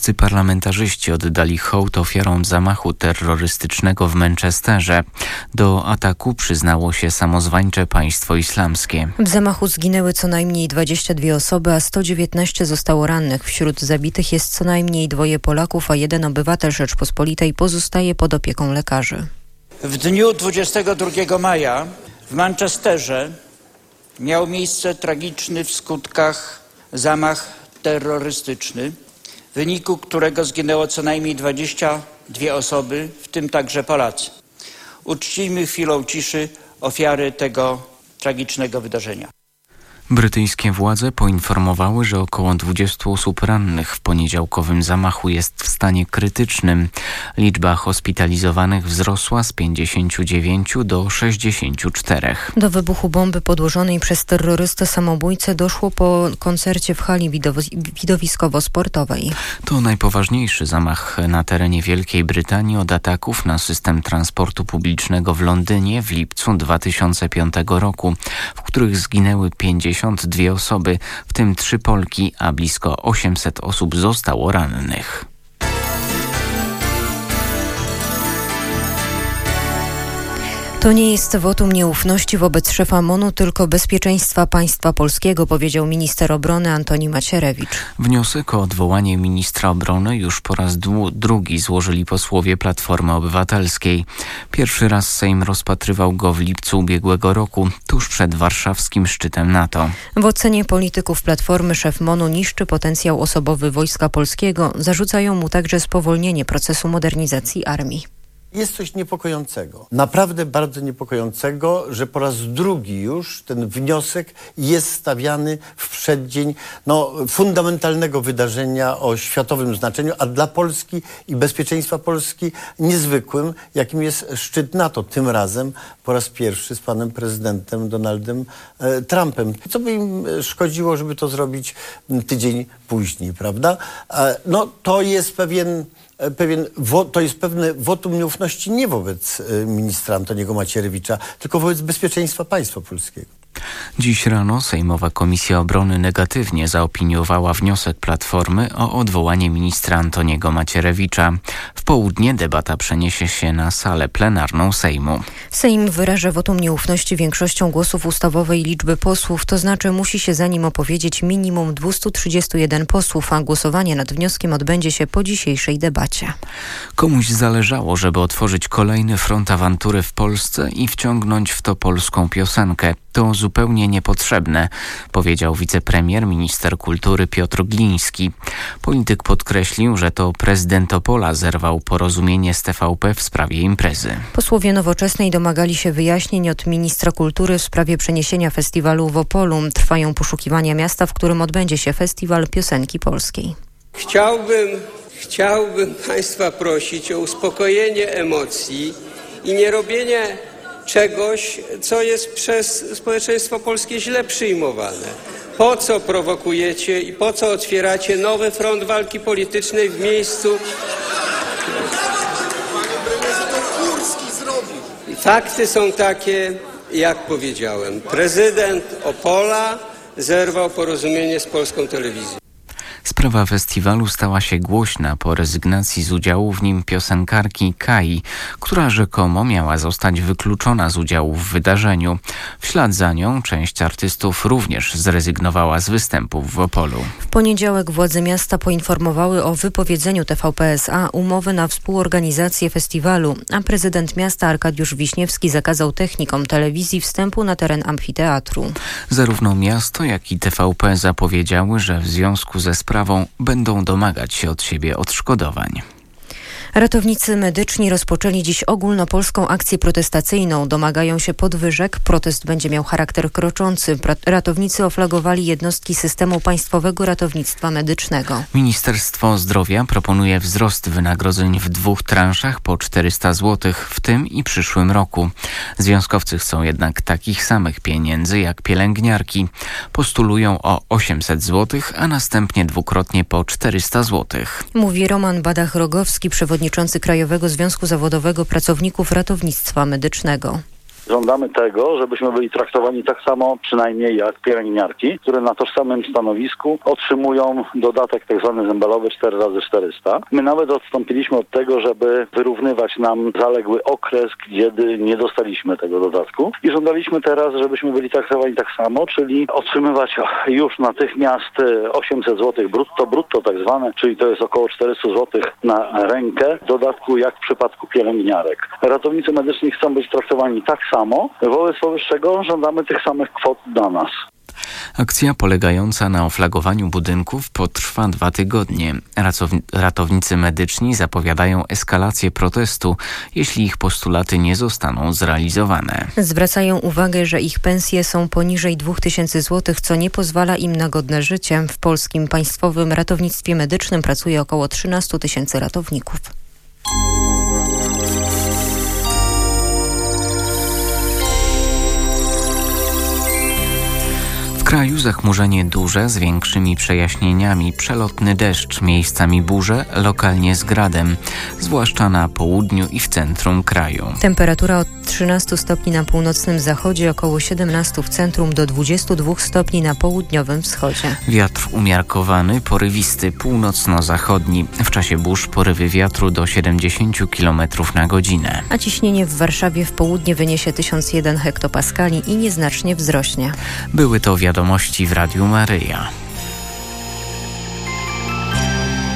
Brytyjscy parlamentarzyści oddali hołd ofiarom zamachu terrorystycznego w Manchesterze. Do ataku przyznało się samozwańcze państwo islamskie. W zamachu zginęły co najmniej 22 osoby, a 119 zostało rannych. Wśród zabitych jest co najmniej 2 Polaków, a 1 obywatel Rzeczpospolitej pozostaje pod opieką lekarzy. W dniu 22 maja w Manchesterze miał miejsce tragiczny w skutkach zamach terrorystyczny, w wyniku którego zginęło co najmniej 22 osoby, w tym także Polacy. Uczcijmy chwilą ciszy ofiary tego tragicznego wydarzenia. Brytyjskie władze poinformowały, że około 20 osób rannych w poniedziałkowym zamachu jest w stanie krytycznym. Liczba hospitalizowanych wzrosła z 59 do 64. Do wybuchu bomby podłożonej przez terrorystę samobójcę doszło po koncercie w hali widowiskowo-sportowej. To najpoważniejszy zamach na terenie Wielkiej Brytanii od ataków na system transportu publicznego w Londynie w lipcu 2005 roku, w których zginęły 52 osoby, w tym 3 Polki, a blisko 800 osób zostało rannych. To nie jest wotum nieufności wobec szefa MON-u, tylko bezpieczeństwa państwa polskiego, powiedział minister obrony Antoni Macierewicz. Wniosek o odwołanie ministra obrony już po raz drugi złożyli posłowie Platformy Obywatelskiej. Pierwszy raz Sejm rozpatrywał go w lipcu ubiegłego roku, tuż przed warszawskim szczytem NATO. W ocenie polityków Platformy szef MON-u niszczy potencjał osobowy Wojska Polskiego. Zarzucają mu także spowolnienie procesu modernizacji armii. Jest coś niepokojącego, naprawdę bardzo niepokojącego, że po raz drugi już ten wniosek jest stawiany w przeddzień fundamentalnego wydarzenia o światowym znaczeniu, a dla Polski i bezpieczeństwa Polski niezwykłym, jakim jest szczyt NATO. Tym razem po raz pierwszy z panem prezydentem Donaldem Trumpem. Co by im szkodziło, żeby to zrobić tydzień później, prawda? To jest pewne wotum nieufności nie wobec ministra Antoniego Macierewicza, tylko wobec bezpieczeństwa państwa polskiego. Dziś rano Sejmowa Komisja Obrony negatywnie zaopiniowała wniosek Platformy o odwołanie ministra Antoniego Macierewicza. W południe debata przeniesie się na salę plenarną Sejmu. Sejm wyraża wotum nieufności większością głosów ustawowej liczby posłów, to znaczy musi się za nim opowiedzieć minimum 231 posłów, a głosowanie nad wnioskiem odbędzie się po dzisiejszej debacie. Komuś zależało, żeby otworzyć kolejny front awantury w Polsce i wciągnąć w to polską piosenkę. To zupełnie niepotrzebne, powiedział wicepremier, minister kultury Piotr Gliński. Polityk podkreślił, że to prezydent Opola zerwał porozumienie z TVP w sprawie imprezy. Posłowie Nowoczesnej domagali się wyjaśnień od ministra kultury w sprawie przeniesienia festiwalu w Opolu. Trwają poszukiwania miasta, w którym odbędzie się festiwal piosenki polskiej. Chciałbym państwa prosić o uspokojenie emocji i nie robienie czegoś, co jest przez społeczeństwo polskie źle przyjmowane. Po co prowokujecie i po co otwieracie nowy front walki politycznej w miejscu... Fakty są takie, jak powiedziałem. Prezydent Opola zerwał porozumienie z polską telewizją. Sprawa festiwalu stała się głośna po rezygnacji z udziału w nim piosenkarki Kai, która rzekomo miała zostać wykluczona z udziału w wydarzeniu. W ślad za nią część artystów również zrezygnowała z występów w Opolu. W poniedziałek władze miasta poinformowały o wypowiedzeniu TVP S.A. umowy na współorganizację festiwalu, a prezydent miasta Arkadiusz Wiśniewski zakazał technikom telewizji wstępu na teren amfiteatru. Zarówno miasto, jak i TVP zapowiedziały, że w związku ze sprawą będą domagać się od siebie odszkodowań. Ratownicy medyczni rozpoczęli dziś ogólnopolską akcję protestacyjną. Domagają się podwyżek. Protest będzie miał charakter kroczący. Ratownicy oflagowali jednostki systemu państwowego ratownictwa medycznego. Ministerstwo Zdrowia proponuje wzrost wynagrodzeń w 2 transzach po 400 zł w tym i przyszłym roku. Związkowcy chcą jednak takich samych pieniędzy jak pielęgniarki. Postulują o 800 zł, a następnie dwukrotnie po 400 zł. Mówi Roman Badach-Rogowski, przewodniczący Krajowego Związku Zawodowego Pracowników Ratownictwa Medycznego. Żądamy tego, żebyśmy byli traktowani tak samo przynajmniej jak pielęgniarki, które na tożsamym stanowisku otrzymują dodatek tzw. zębalowy 4x400. My nawet odstąpiliśmy od tego, żeby wyrównywać nam zaległy okres, kiedy nie dostaliśmy tego dodatku i żądaliśmy teraz, żebyśmy byli traktowani tak samo, czyli otrzymywać już natychmiast 800 zł brutto tak zwane, czyli to jest około 400 zł na rękę dodatku jak w przypadku pielęgniarek. Ratownicy medyczni chcą być traktowani tak samo, wobec powyższego żądamy tych samych kwot dla nas. Akcja polegająca na oflagowaniu budynków potrwa 2 tygodnie. Ratownicy medyczni zapowiadają eskalację protestu, jeśli ich postulaty nie zostaną zrealizowane. Zwracają uwagę, że ich pensje są poniżej 2000 zł, co nie pozwala im na godne życie. W polskim Państwowym Ratownictwie Medycznym pracuje około 13 000 ratowników. W kraju zachmurzenie duże z większymi przejaśnieniami, przelotny deszcz, miejscami burze, lokalnie z gradem, zwłaszcza na południu i w centrum kraju. Temperatura od 13 stopni na północnym zachodzie, około 17 w centrum, do 22 stopni na południowym wschodzie. Wiatr umiarkowany, porywisty, północno-zachodni. W czasie burz porywy wiatru do 70 km na godzinę. A ciśnienie w Warszawie w południe wyniesie 1001 hektopaskali i nieznacznie wzrośnie. Były to wiadomości w Radiu Maryja.